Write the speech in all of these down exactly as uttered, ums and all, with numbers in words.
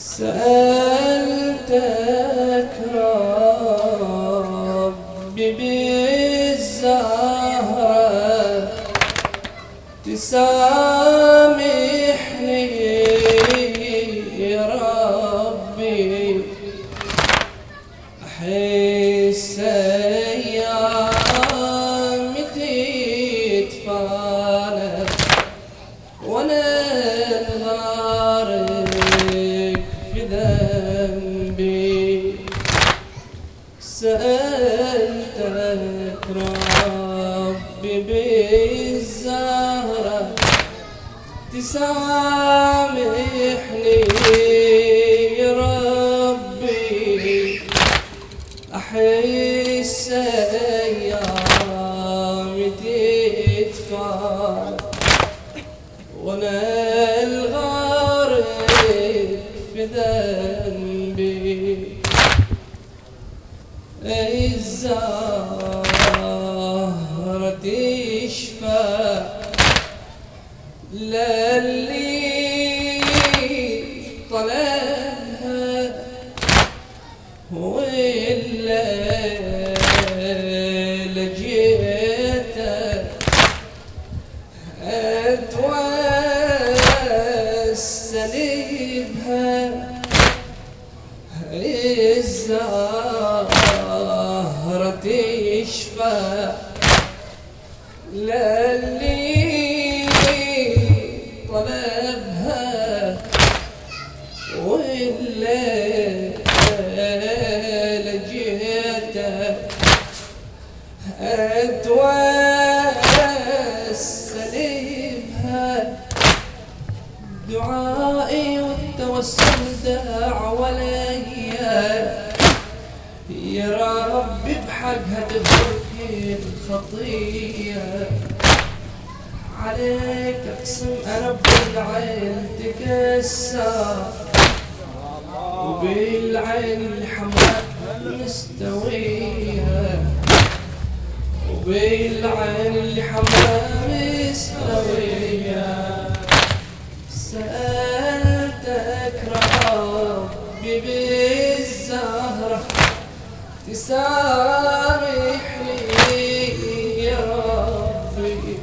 سألتك ربي بالزهرة تسامحني يا ربي، أحس أيامي تتفانى وأنا غارق في ذنبي. سألتك ربي بالزهرة تسامحني يا ربي، أحس أيامي تتفانى وأنا الغارق في ذنبي. الزهرة تشفى للي طلبها، والليل جيتك أتوسل بها. الزهرة تشفى للي طلبها، والليل جيتك أتوسل بها. دعائي والتوسل دعوة ليا يا ربي، بحقها تغفر الخطية. عليك اقسم انا بالعين تكسر، وبالعين الحمراء مستوية، وبالعين الحمراء مستوية. سألتك ربي بالزهرة تسامحني يا ربي،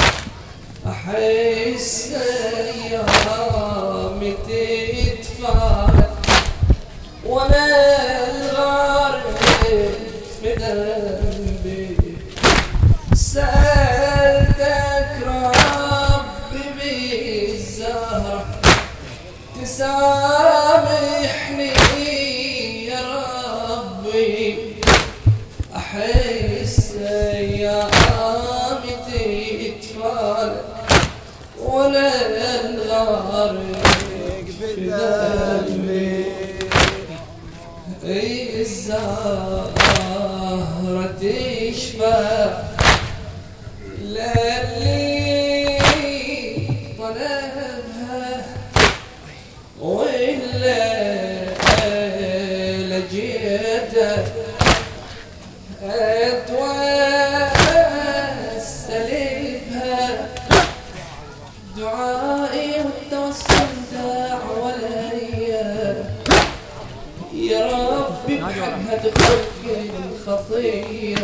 أحس أيامي تتفانى وأنا الغارق في ذنبي. سألتك ربي بالزهرة تسامحني يا ربي، أحس أيامي تتفانى وأنا الغارق في ذنبي. الزهرة تشفى للي طلبها، والليل جيتك أتوسل بها. دعائي والتوسل دعوة ليا يا ربي، بحقها تغفر الخطية.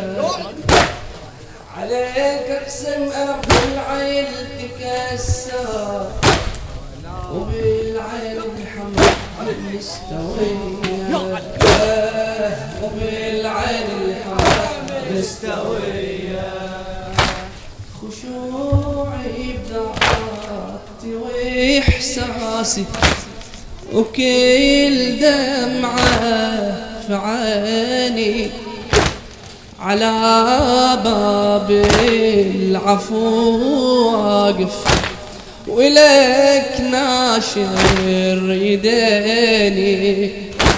عليك اقسم انا بالعين تكسر، وبالعين الحمراء مستوية، وبالعين الحمراء مستوية. خشوعي بدعاتي واحساسي، وكل دمعة في عيني على باب العفو واقف، ولك ناشر يديني.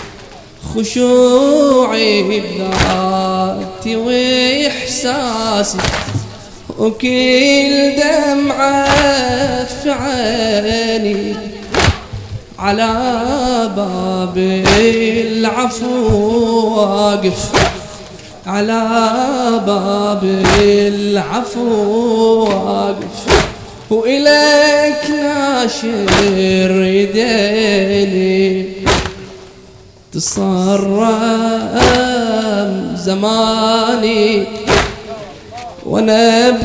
خشوعي بذاتي واحساسي، وكل دمعة في عيني على باب العفو واقف، على باب العفو واقف، وإليك ناشر يديني. تصرم زماني وانا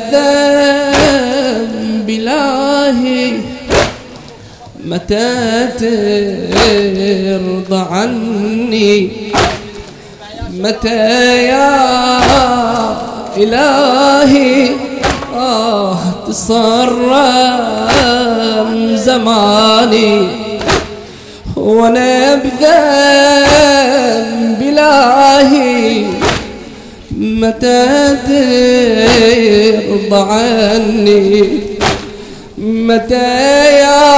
بذنب إلهي، متى ترضى عني؟ متى يا إلهي آه تصرم زماني وانا بذنب إلهي، متى ترضى عني؟ متى يا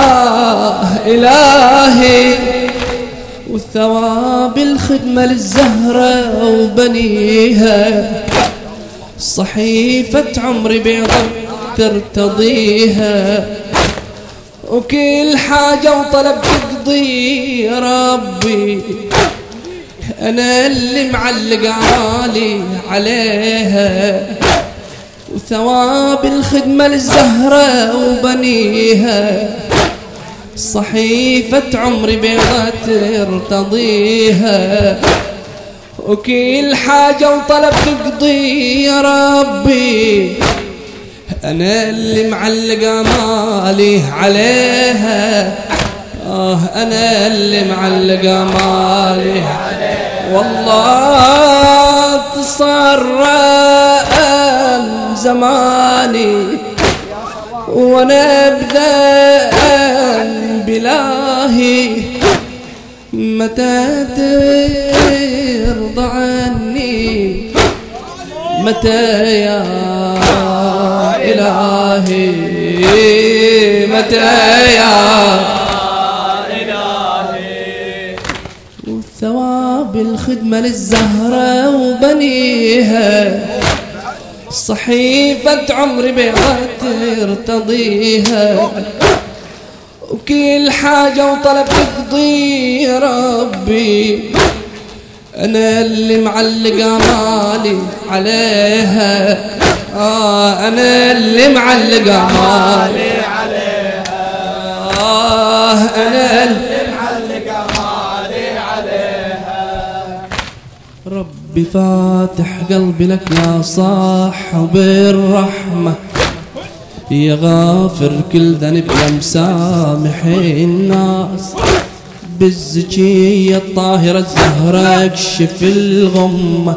إلهي؟ والثواب الخدمة للزهرة وبنيها، صحيفة عمري بيضة ترتضيها، وكل حاجة وطلب تقضي ربي، أنا اللي معلق عالي عليها. وثواب الخدمة للزهرة وبنيها، صحيفة عمري بيضة ترتضيها، وكل حاجة وطلب تقضي يا ربي، أنا اللي معلق أمالي عليها. آه أنا اللي معلق أمالي عليها، والله تصرم زماني وانا بذنب إلهي، متى ترضى عني؟ متى يا إلهي؟ متى يا إلهي؟ وثواب الخدمة للزهرة وبنيها، صحيفة عمري بيضة ترتضيها، وكل حاجة وطلب تقضي ربي، أنا اللي معلق أمالي عليها. آه أنا اللي معلق أمالي عليها، آه أنا اللي معلق أمالي عليها. ربي فاتح قلبي لك يا صاحب الرحمة، يا غافر كل ذنب يا مسامح الناس، بالزكية الطاهرة الزهرة اكشف الغمة،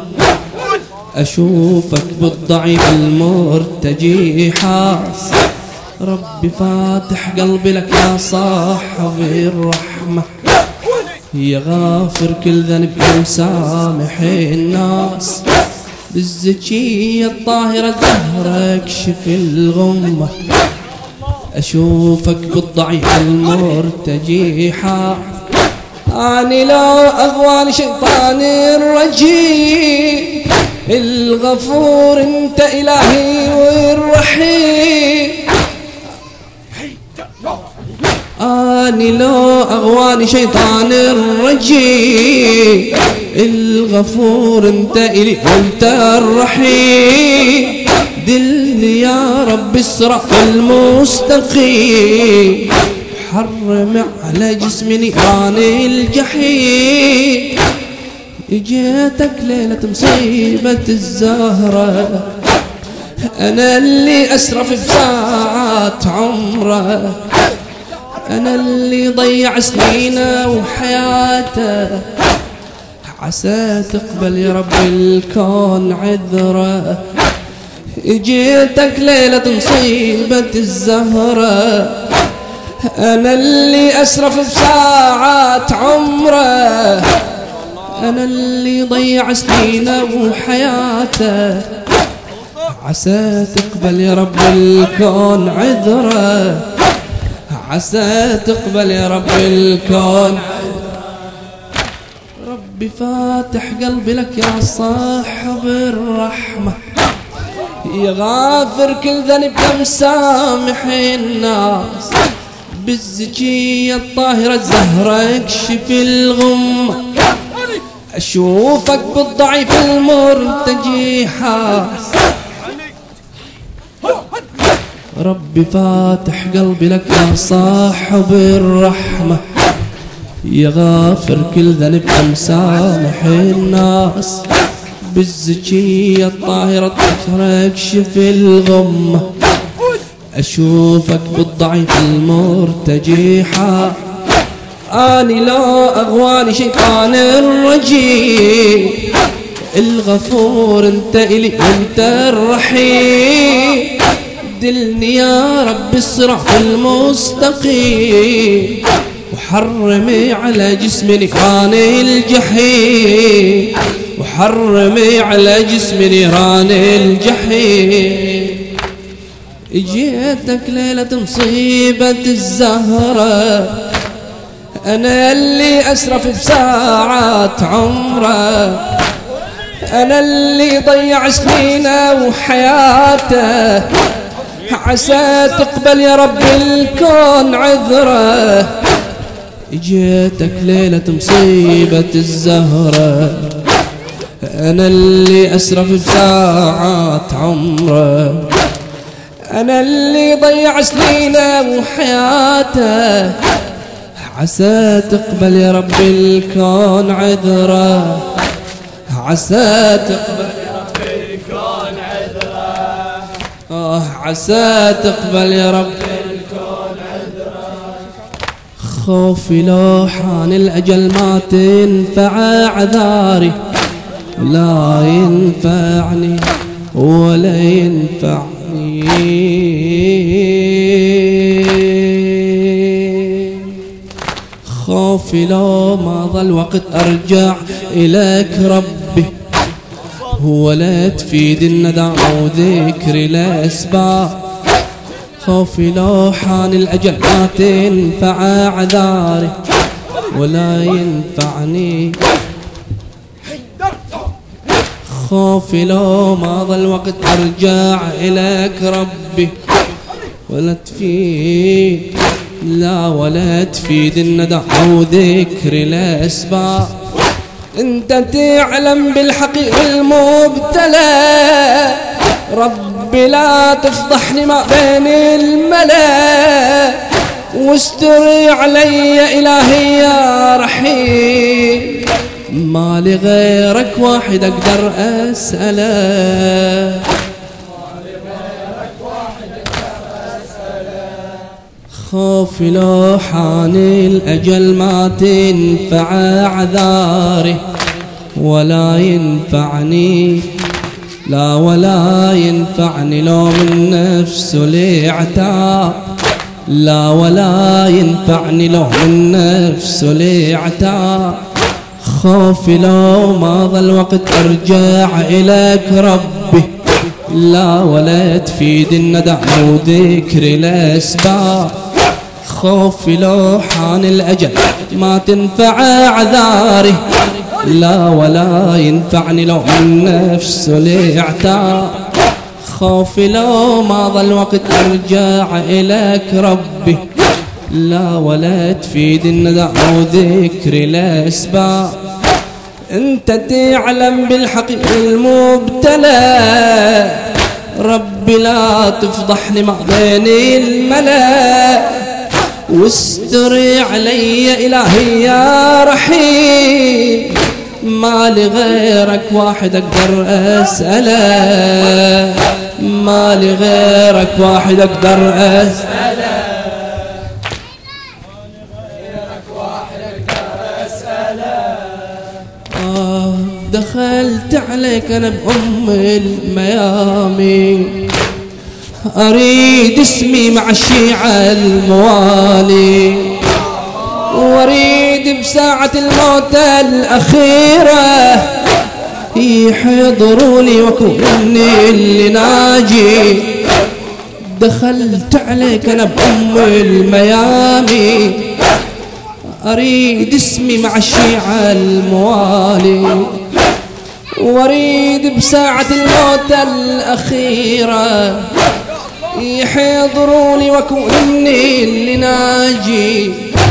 أشوفك بالضعيف المرتجي حاس. ربي فاتح قلبي لك يا صاحب الرحمة، يا غافر كل ذنب يا مسامح الناس، بالزكية الطاهرة الزهرة اكشف الغمة، أشوفك بالضعيف المرتجي حاس. أني لا أغواني شيطان الرجيم، الغفور انت إلهي والرحيم. أني لا أغواني شيطان الرجيم، الغفور انت إلهي وانت الرحيم. دلني يا رب الصراط المستقيم، حرم على جسمي نيران الجحيم. اجيتك ليلة مصيبة الزهرة، أنا اللي أسرف بساعات عمره، أنا اللي ضيع سنينه وحياته، عسى تقبل يا رب الكون عذره. اجيتك ليلة مصيبة الزهرة، أنا اللي أسرف بساعات عمره، أنا اللي ضيع سنينه وحياته، عسى تقبل يا رب الكون عذره، عسى تقبل يا رب الكون. ربي فاتح قلبي لك يا صاحب الرحمة، يا غافر كل ذنب يا مسامح الناس، بالزكية الطاهرة الزهرة اكشف الغمة، أشوفك بالضعيف المرتجي حاس. ربي فاتح قلبي لك يا صاحب الرحمة، يا غافر كل ذنب مسامح الناس، بالزكية الطاهرة تطهر اكشف الغمة، اشوفك بالضعيف المرتجحة، اني لا اغواني شيطان الرجيم، الغفور انت الي انت الرحيم، دلني يا رب الصراط المستقيم، وحرمي على جسمي نيران الجحيم، وحرمي على جسمي نيران الجحيم. اجيتك ليلة مصيبة الزهرة، انا اللي اسرف بساعات عمره، انا اللي ضيع سنينه وحياته، عسى تقبل يا رب الكون عذره. اجيتك ليلة مصيبة الزهرة، انا اللي اسرف بساعات عمره، انا اللي ضيع سنينه وحياته، عسى تقبل يا رب الكون عذره، عسى تقبل يا رب الكون عذره، آه عسى تقبل يا رب الكون عذره. خوفي لو حان الأجل ما تنفع عذاري، لا ينفعني ولا ينفعني، خوفي لو ما ظل وقت أرجع إليك ربي، ولا تفيد الندم وذكر الأسباب، خوفي لو حان الأجل ما تنفع عذاري ولا ينفعني، خوفي لو ما ظل وقت أرجع إليك ربي، ولا تفيد لا ولا تفيد الندى أو ذكر الأسباب. انت تعلم بالحقيقة المبتلى، ربي لا تفضحني ما بين الملا، واستري علي إلهي يا رحيم، ما لغيرك واحد أقدر أسأله، خوفي لو حان الأجل ما تنفع عذاري ولا ينفعني، لا ولا ينفعني لو من نفسه لعتاب، لا ولا ينفعني لو من نفسه لعتاب، خوفي لو ما ظل وقت أرجع إليك ربي، لا ولا تفيد الندى وذكر الأسباب، خوفي لو حان الأجل ما تنفع عذاري، لا ولا ينفعني لو من نفسه لعتاب، خوفي لو ما ظل وقت أرجع إليك ربي، لا ولا تفيد الندى وذكر الأسباب. انت تعلم بالحقيقة المبتلى، ربي لا تفضحني ما بين الملا، واستري علي إلهي يا رحيم، ما لغيرك واحد أقدر أسأله، ما لغيرك واحد أقدر أسأله، آه دخلت عليك أنا بأم الميامي، أريد اسمي مع الشيعة الموالي، وأريد بساعة الموت الأخيرة يحضروني وكوني اللي ناجي، دخلت عليك أنا بأم الميامي، أريد اسمي مع الشيعة الموالي، وأريد بساعة الموت الأخيرة يحضروني وكوني اللي ناجي،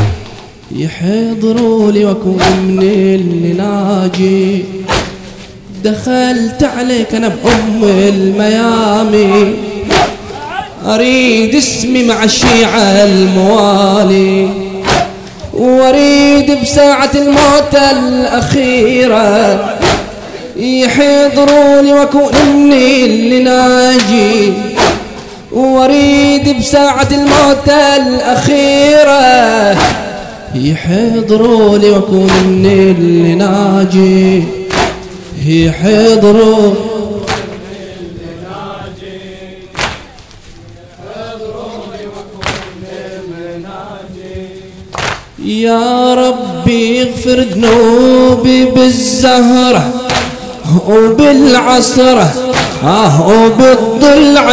يحضروني وكوني اللي ناجي، دخلت عليك أنا بأم الميامي، أريد اسمي مع الشيعة الموالي، واريد بساعة الموت الأخيرة يحضروني واكون مني اللي ناجي. واريد بساعة الموت الأخيرة يحضروني واكون مني اللي ناجي. يحضروني يا ربي اغفر ذنوبي بالزهرة وبالعصرة آه وبالضلع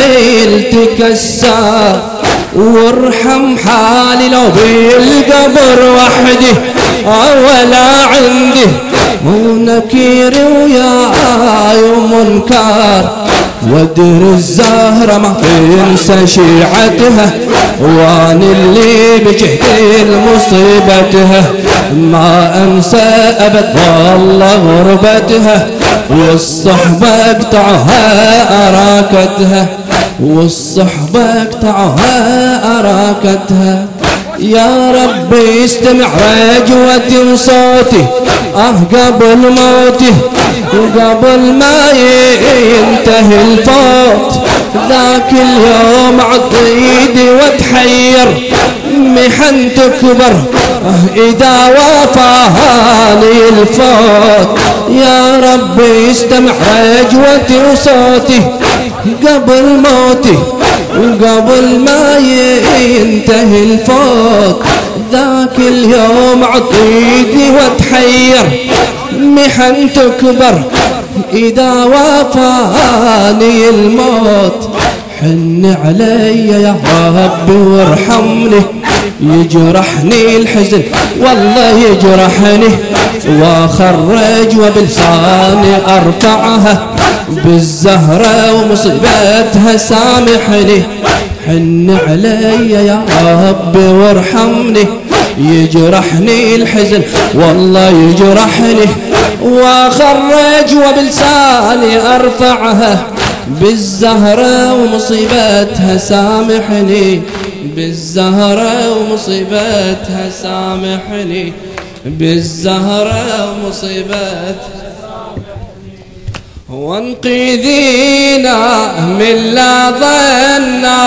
التكسر. وارحم حالي لو بالقبر وحدي آه ولا عندي ونكير وياي ومنكر. ودر الزهرة ما تنسى شيعتها وان اللي بجهل مصيبتها. ما انسى ابد والله غربتها والصحبة اقطعها اراكتها. والصحبة اقطعها اراكتها. يا ربي استمع رجوتي وصوتي اه قبل موتي وقبل ما ينتهي الفوت. ذاك اليوم عض ايدي واتحير محن تكبر اذا وافاني الفوت. يا ربي استمع رجوتي وصوتي قبل موتي وقبل ما ينتهي الفوت. ذاك اليوم عطيدي واتحير محن تكبر إذا وافاني الموت. حن علي يا ربي وارحمني يجرحني الحزن والله يجرحني. واخرج وبلساني ارفعها بالزهرة ومصيبتها سامحني. حن علي يا ربي وارحمني يجرحني الحزن والله يجرحني. واخرج وبلساني ارفعها بالزهرة ومصيبتها سامحني. بالزهرة ومصيبتها سامحني. بالزهرة ومصيبتها وانقذينا من لظى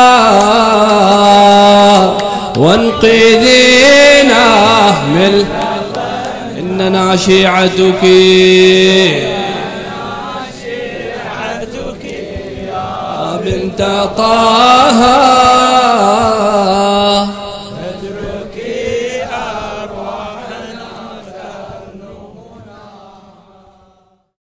وانقذينا من إننا شيعتك يا بنت طه